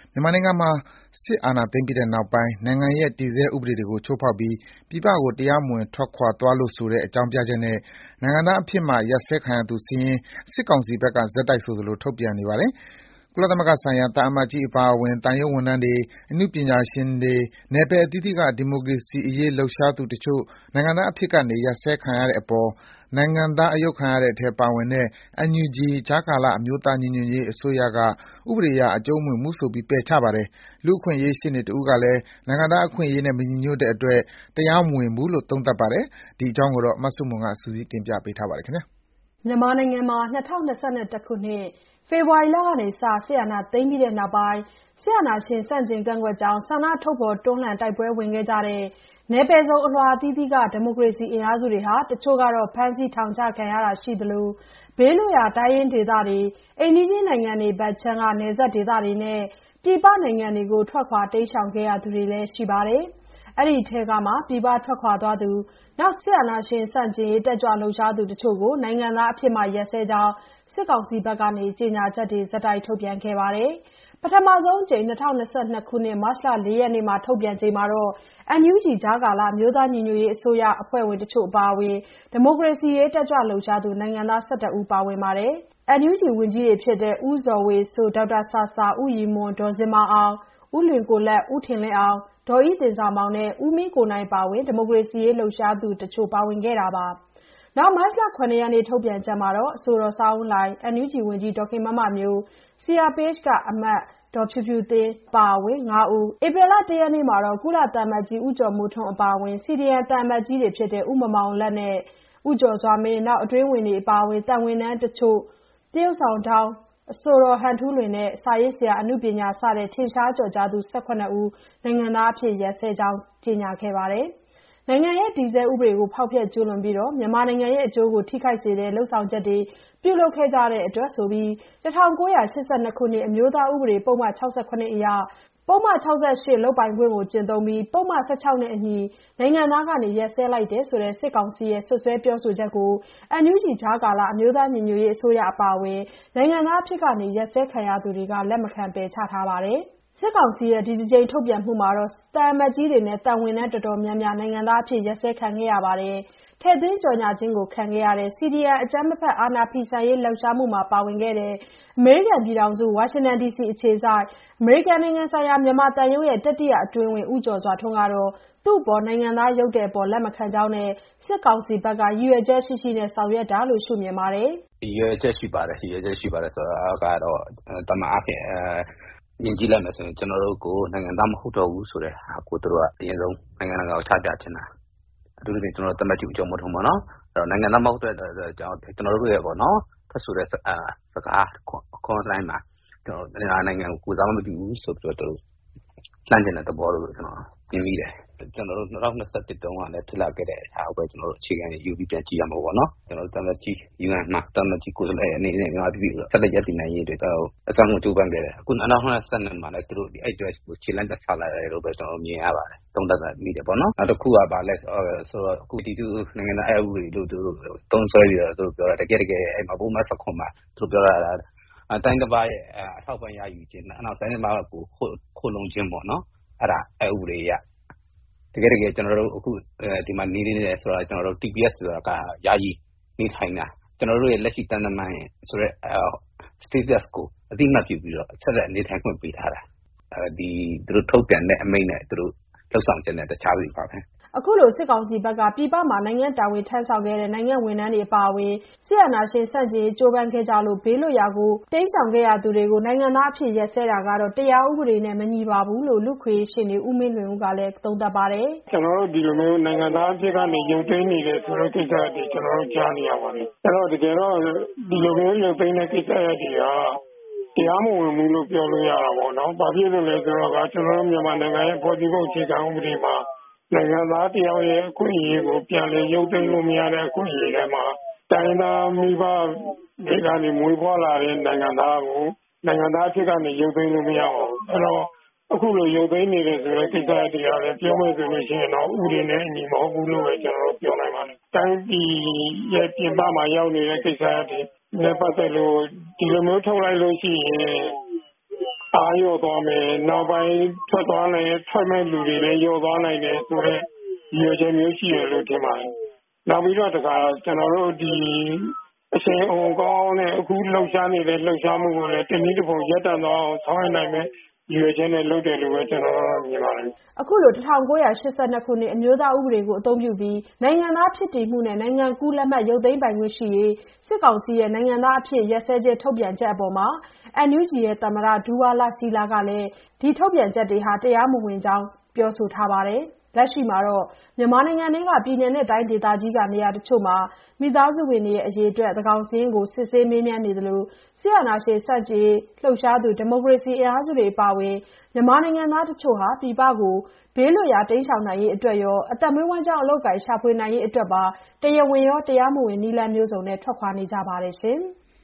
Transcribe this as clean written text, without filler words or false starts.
မြန်မာနိုင်ငံမှာ စစ်အာဏာသိမ်းပြီးနောက်ပိုင်း နိုင်ငံရဲ့တည်ဆဲဥပဒေတွေကို ချိုးဖောက်ပြီး ပြည်ပကို တရားမဝင် ထွက်ခွာသွားလို့ဆိုတဲ့ အကြောင်းပြချက်နဲ့ နိုင်ငံသားအဖြစ်မှ ရပ်စဲခံရသူစာရင်း စစ်ကောင်စီဘက်က ဆက်တိုက်ဆိုသလို ထုတ်ပြန်နေပါတယ်။ ကုလသမဂ္ဂဆိုင်ရာ သံအမတ်ကြီးအပါအဝင် သံရုံးဝန်ထမ်းတွေ၊ အနုပညာရှင်တွေ၊ နယ်ပယ်အသီးသီးက ဒီမိုကရေစီအရေးလှုပ်ရှားသူတချို့ နိုင်ငံသားအဖြစ်ကနေ ရပ်စဲခံရတဲ့အပေါ် နိုင်ငံသားအရုပ်ခံရတဲ့အထဲပါဝင်တဲ့ NUG ကြားကာလ အမျိုးသားညီညွတ်ရေးအစိုးရက ဥပဒေအရ အကျုံးမဝင်ဘူးဆိုပြီး ပယ်ချပါတယ်။ လူ့အခွင့်အရေးရှေ့နေတဦးကလည်း နိုင်ငံသားအခွင့်အရေးနဲ့ မညီညွတ်တဲ့အတွက် တရားမဝင်ဘူးလို့ သုံးသပ်ပါတယ်။ ဒီအကြောင်း မဆုမွန် စုစည်းတင်ပြထားပါတယ်။မြန်မာနိုင်ငံမှာ ၂၀၂၁ ခုနှစ် ဖေဖော်ဝါရီလကစ စစ်အာဏာသိမ်းပြီးနောက်ပိုင်း စစ်အာဏာရှင်ဆန့်ကျင်ကန့်ကွက်ကြောင်း ဆန္ဒထုတ်ဖော်တွန်းလှန်တိုက်ပွဲဝင်ခဲ့ကြတဲ့ နယ်ပယ်စုံအလွှာအသီးသီးက ဒီမိုကရေစီအင်အားစုတွေဟာ တချို့ကတော့ ဖမ်းဆီးထောင်ချခံရတာရှိသလို ဘေးလွတ်ရာတိုင်းရင်းဒေသတွေ၊ အိမ်နီးချင်းနိုင်ငံတွေဘက်ခြမ်းက နယ်စပ်ဒေသတွေနဲ့ ပြည်ပနိုင်ငံတွေကို ထွက်ခွာတိမ်းရှောင်ခဲ့ရသူတွေလည်းရှိပါတယ်။ အဲဒီအထဲကမှ ပြည်ပထွက်ခွာသွားသူ၊ စစ်အာဏာရှင်ဆန့်ကျင်ရေး တက်ကြွလှုပ်ရှားသူတချို့ကို နိုင်ငံသားအဖြစ်မှ ရပ်စဲကြောင်း စစ်ကောင်စီဘက်က ကြေညာချက်တွေ ဆက်တိုက်ထုတ်ပြန်ခဲ့ပါတယ်။ ပထမဆုံးအကြိမ် ၂၀၂၂ ခုနှစ် မတ်လ ၄ ရက်နေ့မှာ ထုတ်ပြန်ချိန်မှာတော့ NUG ကြားကာလ အမျိုးသားညီညွတ်ရေးအစိုးရအဖွဲ့ဝင်တချို့အပါအဝင် ဒီမိုကရေစီရေး တက်ကြွလှုပ်ရှားသူ နိုင်ငံသား ၁၁ ဦး ပါဝင်ပါတယ်။ NUG ဝန်ကြီးတွေဖြစ်တဲ့ ဦးဇော်ဝေစိုး၊ ဒေါက်တာဆာဆာ၊ ဦးရည်မွန်၊ ဒေါ်ဇင်မာအောင်၊ ဦးလွင်ကိုလတ်၊ ဦးထင်လင်းအောင်၊ ဒေါ်အိသဉ္ဇာမောင်နဲ့ ဦးမင်းကိုနိုင်အပါအဝင် ဒီမိုကရေစီရေးလှုပ်ရှားသူတချို့ ပါဝင်ခဲ့တာပါ။ မတ်လ ၇ ရက်နေ့ ထုတ်ပြန်ချက်မှာတော့ အဆိုတော် ဆောင်းဦးလှိုင်၊ NUG ဝန်ကြီး ဒေါ်ခင်မမမျိုး၊ CRPH ကအမတ် ဒေါ်ဖြူဖြူသင်းအပါအဝင် ၅ ဦး၊ ဧပြီလ ၁ ရက်နေ့မှာတော့ ကုလသံအမတ်ကြီး ဦးကျော်မိုးထွန်းအပါအဝင် CDM သံအမတ်ကြီးတွေဖြစ်တဲ့ ဦးမောင်မောင်လတ်နဲ့ ဦးကျော်စွာမင်း၊ အတွင်းဝန်တွေအပါအဝင် သံဝန်ထမ်းတချို့၊ သရုပ်ဆောင်ဒေါင်းအဆိုတော် ဟန်ထူးလွင်နဲ့ စာရေးဆရာ၊ အနုပညာစတဲ့ ထင်ရှားကျော်ကြားသူ ၁၇ ဦး နိုင်ငံသားအဖြစ် ရပ်စဲကြောင်း ကြေညာခဲ့ပါတယ်။ နိုင်ငံရဲ့တည်ဆဲဥပဒေကို ဖောက်ဖျက်ကျူးလွန်ပြီး မြန်မာနိုင်ငံရဲ့အကျိုးကို ထိခိုက်စေတဲ့ လုပ်ဆောင်ချက်တွေ ပြုလုပ်ခဲ့ကြတဲ့အတွက်ဆိုပြီး ၁၉၈၂ ခုနှစ် အမျိုးသားဥပဒေပုဒ်မ ၆၇ အရ ပုဒ်မ ၆၈ လုပ်ပိုင်ခွင့်ကိုကျင့်သုံးပြီး ပုဒ်မ ၁၆ နဲ့အညီ နိုင်ငံသားက ရပ်စဲလိုက်တယ်ဆိုတဲ့ စစ်ကောင်စီရဲ့ စွပ်စွဲပြောဆိုချက်ကို NUG ကြားကာလ အမျိုးသားညီညွတ်ရေးအစိုးရအပါအဝင် နိုင်ငံသားအဖြစ်က ရပ်စဲခံရသူတွေက လက်မခံပယ်ချထားပါတယ်။ စစ်ကောင်စီရဲ့ ဒီတကြိမ်ထုတ်ပြန်မှုမှာတော့ သံအမတ်ကြီးတွေနဲ့ သံဝန်ထမ်းတော်တော်များများ နိုင်ငံသားအဖြစ် ရပ်စဲခံခဲ့ရပါတယ်။ ထည့်သွင်းကြေညာခြင်းခံခဲ့ရတဲ့ CDM အကြမ်းမဖက်အာဏာဖီဆန်ရေးလှုပ်ရှားမှုမှာ ပါဝင်ခဲ့တဲ့ အမေရိကန်ပြည်ထောင်စု ဝါရှင်တန်ဒီစီအခြေစိုက် အမေရိကန်နိုင်ငံဆိုင်ရာ မြန်မာသံရုံးရဲ့ တတိယအတွင်းဝန် ဦးကျော်စွာထွန်းကတော့ သူ့အပေါ် နိုင်ငံသားရုပ်တဲ့အပေါ် လက်မခံကြောင်းနဲ့ စစ်ကောင်စီဘက်က ရည်ရွယ်ချက်ရှိရှိဆောင်ရွက်တာလို့ ရှုမြင်ပါတယ်။ "ရည်ရွယ်ချက်ရှိပါတယ်ဆိုတာကတော့ သာမန်အားဖြင့်မြင်ကြည့်လိုက်မယ်ဆိုရင် ကျနော်တို့ကို နိုင်ငံသားမဟုတ်တော့ဘူးဆိုတဲ့ဟာကို သူတို့ကအရင်ဆုံးနိုင်ငံတကာကိုချပြချင်တာ။ အထူးသဖြင့် ကျနော်တို့သံအမတ်ကြီးဦးကျော်မိုးထွန်းပေါ့နော်။ နိုင်ငံသားမဟုတ်တဲ့အတွက်ကြောင့် ကျနော်တို့ရဲ့ထွက်ဆိုတဲ့စကားအခွန်းအတိုင်းမှာ မြန်မာနိုင်ငံကိုကိုယ်စားမပြုဘူးဆိုပြီးတော့ လှမ်းချင်တဲ့သဘောလို့ကျနော်မြင်မိတယ်။ ကျနော်တို့၂၀၂၁ တုန်းကလည်းဖြစ်လာခဲ့တဲ့ဟာကိုပဲအခြေခံယူပြီးပြန်ကြည့်ရမှာပေါ့နော်။ ကျနော်တို့သံအမတ်ကြီး UN မှာသံအမတ်ကြီးကိုယ်စားလှယ်အနေနဲ့မြန်မာပြည်ဆက်လက်ရပ်တည်နိုင်ရေးအတွက်အစွမ်းကုန်ကြိုးပမ်းခဲ့တယ်။ အခု၂၀၂၂ မှာလည်းသူတို့အဲဒီအတွက်ခြေလှမ်းပြန်စလာတယ်လို့ပဲကျနော်မြင်ရပါတယ်။ သုံးသပ်မိတယ်ပေါ့နော်။ နောက်တခုကဘာလဲဆိုတော့အခုနိုင်ငံသားအက်ဥပဒေလို့သူတို့သုံးစွဲပြီးတော့သူတို့ပြောတာတကယ့်တကယ်ပုဒ်မ ၁၇ မှာသူတို့ပြောတာကတိုင်းတပါးရဲ့အထောက်အပံ့ရယူခြင်းနောက်တိုင်းတပါးကိုခိုလှုံခြင်းပေါ့နော်။အဲဒါအက်ဥပဒေအရတကယ်ကျနော်တို့အခုဒီမှာနေနေတယ်ဆိုတာကျနော်တို့ TPS ဆိုတာကယာယီနေထိုင်တာကျနော်တို့ရဲ့လက်ရှိသံတမန်ဆိုတဲ့status ကိုအသိအမှတ်ပြုပြီးတော့ဆက်လက်နေထိုင်ခွင့်ပေးထားတာ။သူတို့ထုတ်ပြန်တဲ့အမိန့်နဲ့သူတို့လုပ်ဆောင်ချက်နဲ့တခြားစီပါပဲ။ " အခုလိုစစ်ကောင်စီဘက်က ပြည်ပမှာနိုင်ငံတာဝန်ထမ်းဆောင်ခဲ့တဲ့ နိုင်ငံဝန်ထမ်းတွေအပါအဝင် စစ်အာဏာရှင်ဆန့်ကျင်ရေးကြိုးပမ်းခဲ့ကြလို့ ဘေးလွတ်ရာကိုတိမ်းရှောင်ခဲ့ရသူတွေကို နိုင်ငံသားအဖြစ်ရပ်စဲတာကတော့ တရားဥပဒေနဲ့မညီပါဘူးလို့ လူ့အခွင့်အရေးရှေ့နေဦးမင်းလွင်ဦးကလည်းသုံးသပ်ပါတယ်။ "ကျနော်တို့ဒီလိုမျိုးနိုင်ငံသားအဖြစ်ကနေရုပ်သိမ်းနေတယ်ဆိုတဲ့ကိစ္စတွေကျနော်တို့ကြားနေရပါတယ်။အဲ့တော့တကယ်တော့ဒီလိုမျိုးရုပ်သိမ်းတဲ့ကိစ္စရပ်တွေကတရားမဝင်ဘူးလို့ပြောလို့ရတာပေါ့နော်။ဘာဖြစ်လို့လဲဆိုတော့ကျနော်တို့မြန်မာနိုင်ငံရဲ့ဖွဲ့စည်းပုံအခြေခံဥပဒေမှာနိုင်ငံသားတယောက်ရဲ့အခွင့်အရေးကိုပြန်လည်ရုပ်သိမ်းလို့မရတဲ့အခွင့်အရေးထဲမှာတိုင်းသားမိဘတွေကနေမွေးဖွားလာတဲ့နိုင်ငံသားကိုနိုင်ငံသားအဖြစ်ကနေရုပ်သိမ်းလို့မရပါဘူး။အဲ့တော့အခုလိုရုပ်သိမ်းနေတယ်ဆိုတဲ့ကိစ္စတွေကလည်းပြောမယ်ဆိုလို့ရှိရင်တော့ဥပဒေနဲ့အညီမဟုတ်ဘူးလို့ပဲကျနော်တို့ပြောနိုင်ပါတယ်။တိုင်းပြည်ရဲ့ပြင်ပမှာရောက်နေတဲ့ကိစ္စတွေနဲ့ပတ်သက်လို့ဒီလိုမျိုးထုတ်လိုက်လို့ရှိရင်အားလျော့သွားမယ်နောက်ပိုင်းထွက်မဲ့လူတွေလည်းလျော့သွားနိုင်တယ်ဆိုတော့ရည်ရွယ်ချက်မျိုးရှိတယ်လို့ထင်ပါတယ်နောက်ပြီးတော့တခါကျွန်တော်တို့ဒီအရှင်အုံကောင်းနဲ့အခုလှုပ်ရှားနေတဲ့လှုပ်ရှားမှုကိုလည်းတနည်းတစ်ပုံရပ်တန့်သွားအောင်ဆောင်ရွက်နိုင်မယ်ရွေးချင်းနဲ့လုပ်တယ်လို့ပဲကျွန်တော်မြင်ပါတယ်။အခုလို1982ခုနှစ်အမျိုးသားဥပဒေကိုအသုံးပြုပြီးနိုင်ငံသားဖြစ်တည်မှုနဲ့နိုင်ငံကူးလက်မှတ်ရုပ်သိမ်းပိုင်ခွင့်ရှိရေးစစ်ကောင်စီရဲ့နိုင်ငံသားအဖြစ်ရက်စဲချက်ထုတ်ပြန်ချက်အပေါ်မှာ NUG ရဲ့သမ္မတဒူဝါလရှီးလာကလည်းဒီထုတ်ပြန်ချက်တွေဟာတရားမဝင်ကြောင်းပြောဆိုထားပါတယ်။လက်ရှိမှာတော့မြန်မာနိုင်ငံထဲကပြည်နယ်နဲ့တိုင်းဒေသကြီးကနေရာတချို့မှာမိသားစုဝင်တွေရဲ့အရေးအတွက်သန်းခေါင်စာရင်းကိုစစ်ဆေးမေးမြန်းနေသလိုစစ်အာဏာရှင်ဆန့်ကျင်ရေးလှုပ်ရှားသူဒီမိုကရေစီအင်အားစုတွေအပါအဝင်မြန်မာနိုင်ငံသားတချို့ဟာပြည်ပကိုဘေးလွတ်ရာတိမ်းရှောင်နိုင်ရေးအတွက်ရောအသက်မွေးဝမ်းကြောင်းအလုပ်အကိုင်ရှာဖွေနိုင်ရေးအတွက်ပါတရားဝင်ရောတရားမဝင်နည်းလမ်းမျိုးစုံနဲ့ထွက်ခွာနေကြပါတယ်ရှင်။